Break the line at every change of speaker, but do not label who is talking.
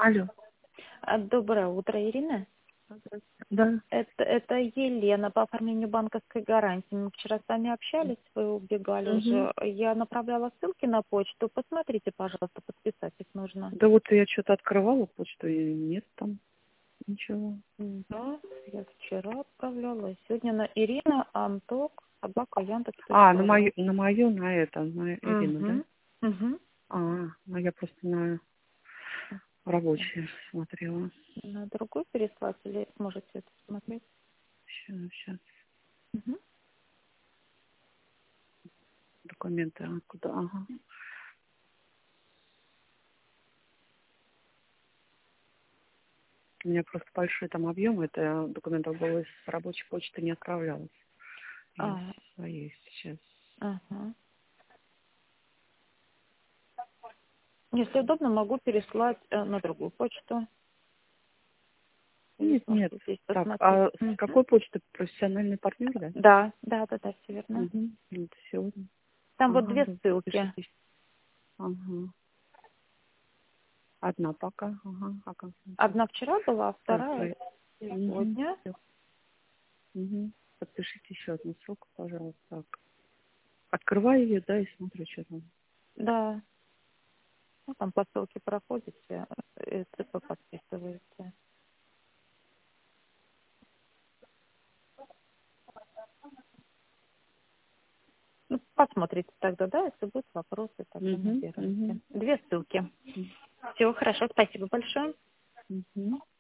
Алло.
Доброе утро, Ирина.
Да.
Это Елена по оформлению банковской гарантии. Мы вчера с вами общались, вы убегали
Угу.
уже. Я направляла ссылки на почту. Посмотрите, пожалуйста, подписать их нужно.
Да вот я что-то открывала почту, и нет там ничего.
Да, я вчера отправляла. Сегодня на Ирина Анток, собака
А, на
Яндекс.ру.
мою, на Ирину, да?
Угу. Угу.
Ну я просто на рабочие смотрела.
На другой переслать или сможете это посмотреть?
Сейчас.
Угу.
Документы, куда? Ага. У меня просто большой там объем, это документов было с рабочей почты не отправлялось. Я
А,
своей сейчас.
ага. Если удобно, могу переслать на другую почту. Или
Нет.
сможете здесь
Так,
посмотреть.
а с какой почты? Профессиональный партнер, да?
Да, все верно.
Угу. Это сегодня.
Там вот
Ага,
две
да,
ссылки.
подпишитесь. Ага. Одна пока. Ага. Так.
Одна вчера была, а
Так,
вторая
угу.
сегодня.
Угу. Подпишите еще одну ссылку, пожалуйста. Так. Открываю ее, да, и смотрю, что там.
Да. Ну, там по ссылке проходите, ЦП подписываете. Ну, посмотрите тогда, да, если будут вопросы, тогда
Угу.
набирайте.
Угу.
Две ссылки. Все, хорошо, спасибо большое.
Угу.